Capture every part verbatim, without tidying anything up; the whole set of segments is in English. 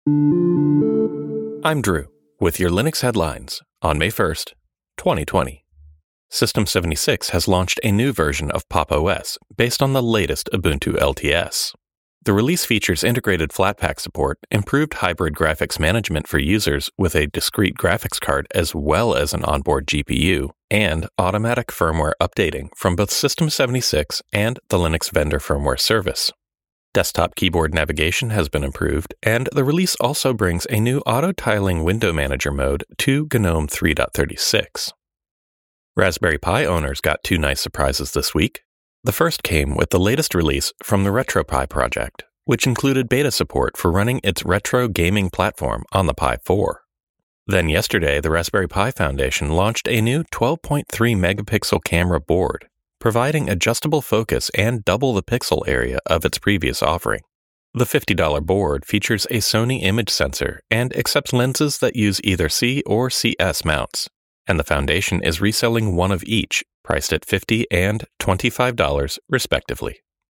I'm Drew, with your Linux headlines on May first, twenty twenty. System seventy-six has launched a new version of Pop! O S based on the latest Ubuntu L T S. The release features integrated Flatpak support, improved hybrid graphics management for users with a discrete graphics card as well as an onboard G P U, and automatic firmware updating from both System seventy-six and the Linux Vendor Firmware Service. Desktop keyboard navigation has been improved, and the release also brings a new auto-tiling window manager mode to GNOME three point thirty-six. Raspberry Pi owners got two nice surprises this week. The first came with the latest release from the RetroPie project, which included beta support for running its retro gaming platform on the Pi four. Then yesterday, the Raspberry Pi Foundation launched a new twelve point three megapixel camera board, providing adjustable focus and double the pixel area of its previous offering. The fifty dollars board features a Sony image sensor and accepts lenses that use either C or C S mounts, and the Foundation is reselling one of each, priced at fifty dollars and twenty-five dollars respectively.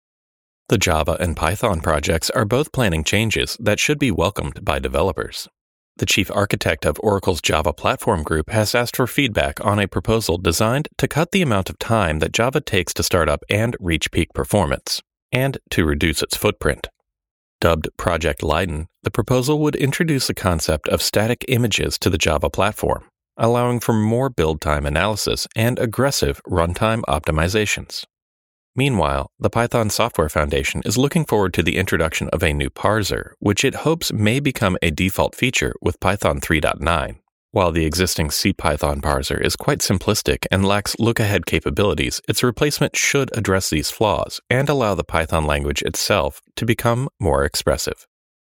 The Java and Python projects are both planning changes that should be welcomed by developers. The chief architect of Oracle's Java Platform Group has asked for feedback on a proposal designed to cut the amount of time that Java takes to start up and reach peak performance, and to reduce its footprint. Dubbed Project Leiden, the proposal would introduce the concept of static images to the Java platform, allowing for more build time analysis and aggressive runtime optimizations. Meanwhile, the Python Software Foundation is looking forward to the introduction of a new parser, which it hopes may become a default feature with Python three point nine. While the existing CPython parser is quite simplistic and lacks look-ahead capabilities, its replacement should address these flaws and allow the Python language itself to become more expressive.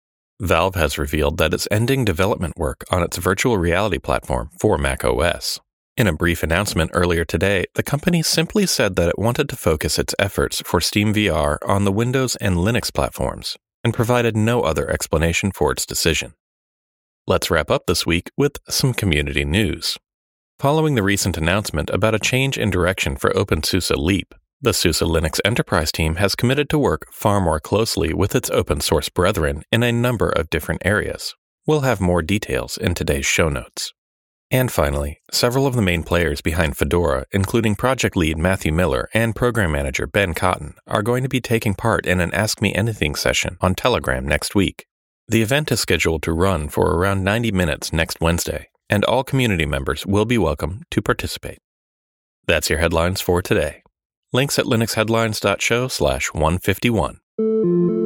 Valve has revealed that it's ending development work on its virtual reality platform for macOS. In a brief announcement earlier today, the company simply said that it wanted to focus its efforts for SteamVR on the Windows and Linux platforms, and provided no other explanation for its decision. Let's wrap up this week with some community news. Following the recent announcement about a change in direction for OpenSUSE Leap, the SUSE Linux Enterprise team has committed to work far more closely with its open source brethren in a number of different areas. We'll have more details in today's show notes. And finally, several of the main players behind Fedora, including project lead Matthew Miller and program manager Ben Cotton, are going to be taking part in an Ask Me Anything session on Telegram next week. The event is scheduled to run for around ninety minutes next Wednesday, and all community members will be welcome to participate. That's your headlines for today. Links at linuxheadlines dot show slash one fifty-one.